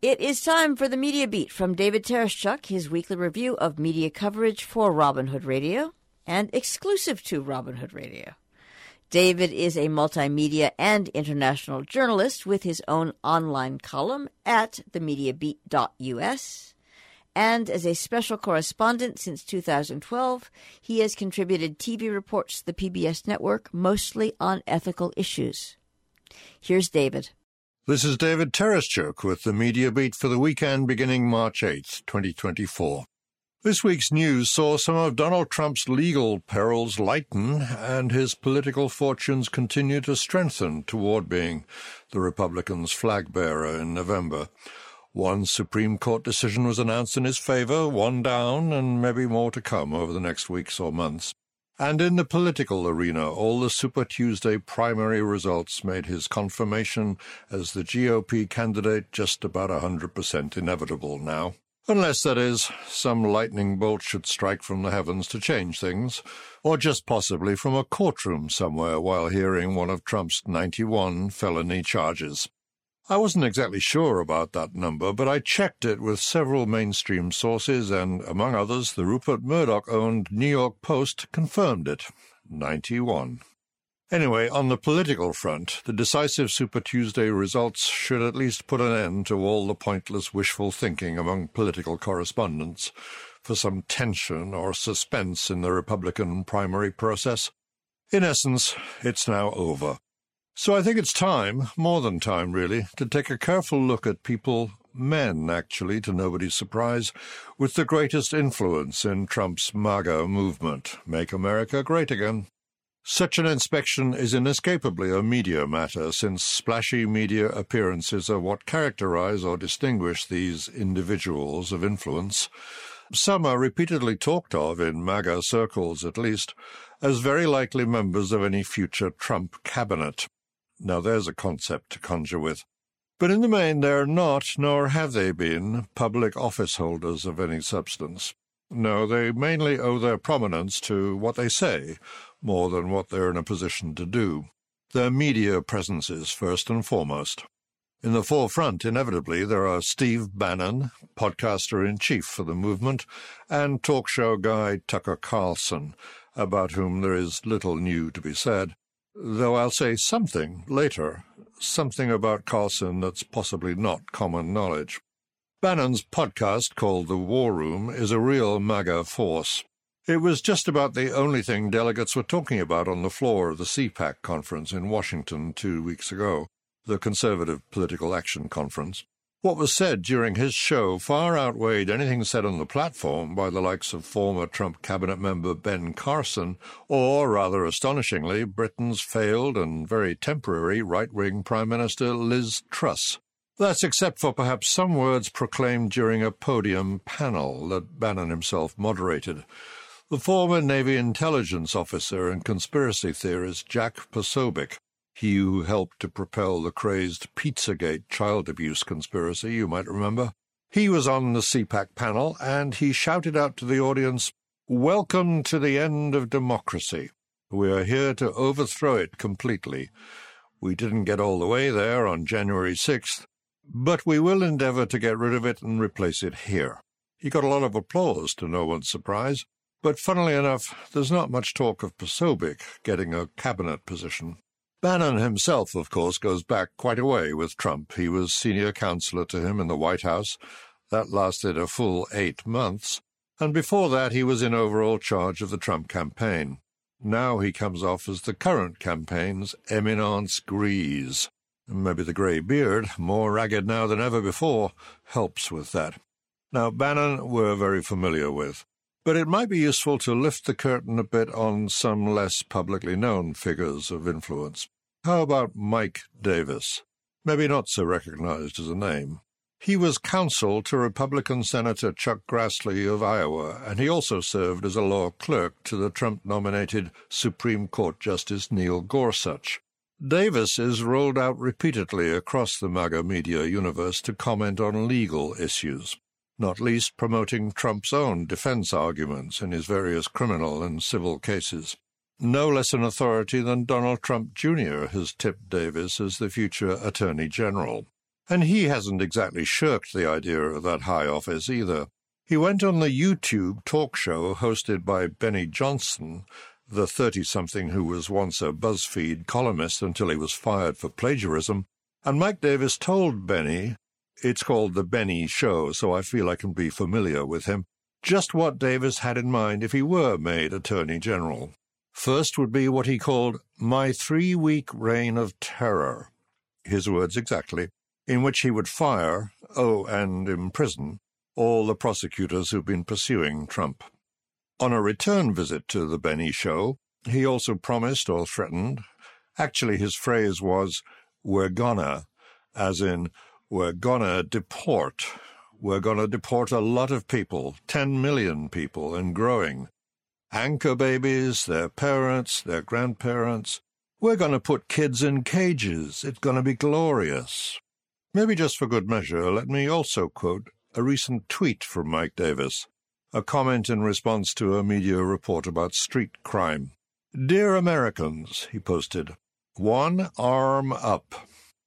It is time for the Media Beat from David Tereshchuk, his weekly review of media coverage for Robin Hood Radio and exclusive to Robin Hood Radio. David is a multimedia and international journalist with his own online column at themediabeat.us. And as a special correspondent since 2012, he has contributed TV reports to the PBS network, mostly on ethical issues. Here's David. This is David Tereshchuk with the Media Beat for the weekend beginning March 8th, 2024. This week's news saw some of Donald Trump's legal perils lighten and his political fortunes continue to strengthen toward being the Republicans' flag-bearer in November. One Supreme Court decision was announced in his favor, one down, and maybe more to come over the next weeks or months. And in the political arena, all the Super Tuesday primary results made his confirmation as the GOP candidate just about 100% inevitable now. Unless, that is, some lightning bolt should strike from the heavens to change things, or just possibly from a courtroom somewhere while hearing one of Trump's 91 felony charges. I wasn't exactly sure about that number, but I checked it with several mainstream sources and, among others, the Rupert Murdoch-owned New York Post confirmed it. 91. Anyway, on the political front, the decisive Super Tuesday results should at least put an end to all the pointless wishful thinking among political correspondents for some tension or suspense in the Republican primary process. In essence, it's now over. So I think it's time, more than time really, to take a careful look at people, men actually, to nobody's surprise, with the greatest influence in Trump's MAGA movement, Make America Great Again. Such an inspection is inescapably a media matter, since splashy media appearances are what characterize or distinguish these individuals of influence. Some are repeatedly talked of, in MAGA circles at least, as very likely members of any future Trump cabinet. Now there's a concept to conjure with. But in the main they're not, nor have they been, public office holders of any substance. No, they mainly owe their prominence to what they say, more than what they're in a position to do. Their media presences, first and foremost. In the forefront, inevitably, there are Steve Bannon, podcaster-in-chief for the movement, and talk show guy Tucker Carlson, about whom there is little new to be said. Though I'll say something later, something about Carlson that's possibly not common knowledge. Bannon's podcast, called The War Room, is a real MAGA force. It was just about the only thing delegates were talking about on the floor of the CPAC conference in Washington 2 weeks ago, the Conservative Political Action Conference. What was said during his show far outweighed anything said on the platform by the likes of former Trump cabinet member Ben Carson, or, rather astonishingly, Britain's failed and very temporary right-wing Prime Minister Liz Truss. That's except for perhaps some words proclaimed during a podium panel that Bannon himself moderated. The former Navy intelligence officer and conspiracy theorist Jack Posobiec, he who helped to propel the crazed Pizzagate child abuse conspiracy, you might remember. He was on the CPAC panel, and he shouted out to the audience, "Welcome to the end of democracy. We are here to overthrow it completely. We didn't get all the way there on January 6th, but we will endeavor to get rid of it and replace it here." He got a lot of applause, to no one's surprise, but funnily enough, there's not much talk of Posobiec getting a cabinet position. Bannon himself, of course, goes back quite a way with Trump. He was senior counselor to him in the White House. That lasted a full 8 months. And before that, he was in overall charge of the Trump campaign. Now he comes off as the current campaign's eminence grise. Maybe the grey beard, more ragged now than ever before, helps with that. Now, Bannon we're very familiar with. But it might be useful to lift the curtain a bit on some less publicly known figures of influence. How about Mike Davis? Maybe not so recognized as a name. He was counsel to Republican Senator Chuck Grassley of Iowa, and he also served as a law clerk to the Trump-nominated Supreme Court Justice Neil Gorsuch. Davis is rolled out repeatedly across the MAGA media universe to comment on legal issues, not least promoting Trump's own defense arguments in his various criminal and civil cases. No less an authority than Donald Trump Jr. has tipped Davis as the future Attorney General. And he hasn't exactly shirked the idea of that high office either. He went on the YouTube talk show hosted by Benny Johnson, the 30-something who was once a BuzzFeed columnist until he was fired for plagiarism, and Mike Davis told Benny, it's called The Benny Show, so I feel I can be familiar with him, just what Davis had in mind if he were made Attorney General. First would be what he called my 3-week reign of terror, his words exactly, in which he would fire, and imprison, all the prosecutors who've been pursuing Trump. On a return visit to The Benny Show, he also promised or threatened, actually his phrase was, we're gonna, as in, we're gonna deport. We're gonna deport a lot of people, 10 million people, and growing. Anchor babies, their parents, their grandparents. We're gonna put kids in cages. It's gonna be glorious. Maybe just for good measure, let me also quote a recent tweet from Mike Davis, a comment in response to a media report about street crime. Dear Americans, he posted, 1, arm up.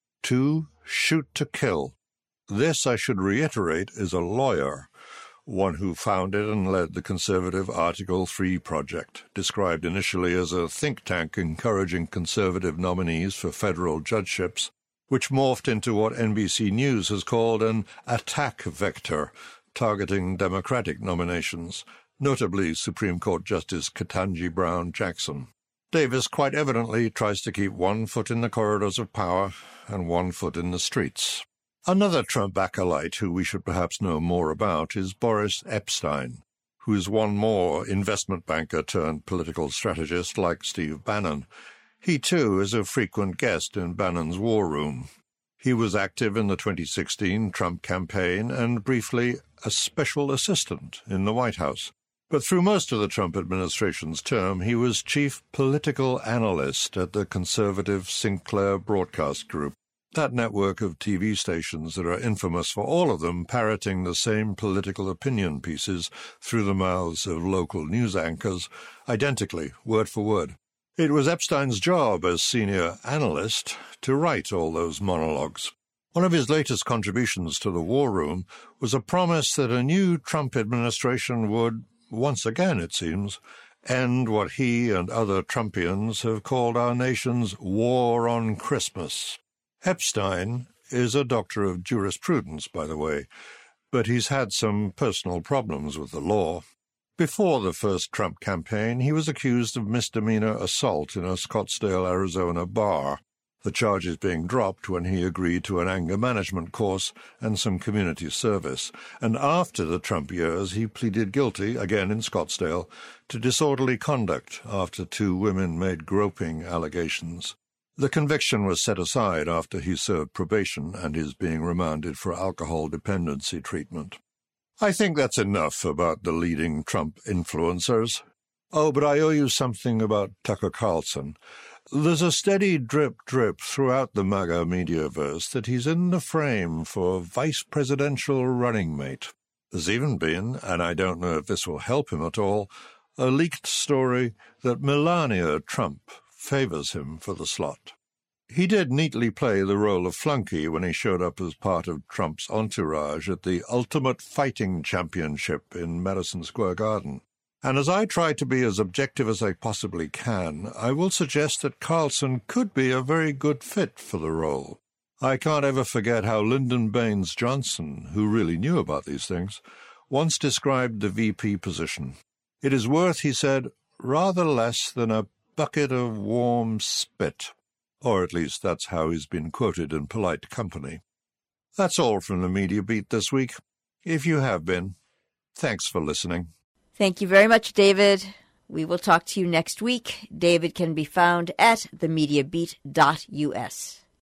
2, shoot to kill. This, I should reiterate, is a lawyer, one who founded and led the conservative Article 3 project, described initially as a think tank encouraging conservative nominees for federal judgeships, which morphed into what NBC News has called an attack vector, targeting Democratic nominations, notably Supreme Court Justice Ketanji Brown Jackson. Davis quite evidently tries to keep one foot in the corridors of power and one foot in the streets. Another Trump acolyte who we should perhaps know more about is Boris Epshteyn, who is one more investment banker turned political strategist like Steve Bannon. He, too, is a frequent guest in Bannon's war room. He was active in the 2016 Trump campaign and briefly a special assistant in the White House. But through most of the Trump administration's term, he was chief political analyst at the conservative Sinclair Broadcast Group, that network of TV stations that are infamous for all of them parroting the same political opinion pieces through the mouths of local news anchors, identically, word for word. It was Epstein's job as senior analyst to write all those monologues. One of his latest contributions to the war room was a promise that a new Trump administration would, once again it seems, end what he and other Trumpians have called our nation's war on Christmas. Epstein is a doctor of jurisprudence, by the way, but he's had some personal problems with the law. Before the first Trump campaign, he was accused of misdemeanor assault in a Scottsdale, Arizona bar, the charges being dropped when he agreed to an anger management course and some community service. And after the Trump years, he pleaded guilty, again in Scottsdale, to disorderly conduct after 2 women made groping allegations. The conviction was set aside after he served probation and is being remanded for alcohol dependency treatment. I think that's enough about the leading Trump influencers. Oh, but I owe you something about Tucker Carlson. There's a steady drip throughout the MAGA mediaverse that he's in the frame for vice presidential running mate. There's even been, and I don't know if this will help him at all, a leaked story that Melania Trump favors him for the slot. He did neatly play the role of flunky when he showed up as part of Trump's entourage at the Ultimate Fighting Championship in Madison Square Garden. And as I try to be as objective as I possibly can, I will suggest that Carlson could be a very good fit for the role. I can't ever forget how Lyndon Baines Johnson, who really knew about these things, once described the VP position. It is worth, he said, rather less than a bucket of warm spit. Or at least that's how he's been quoted in polite company. That's all from the Media Beat this week. If you have been, thanks for listening. Thank you very much, David. We will talk to you next week. David can be found at themediabeat.us.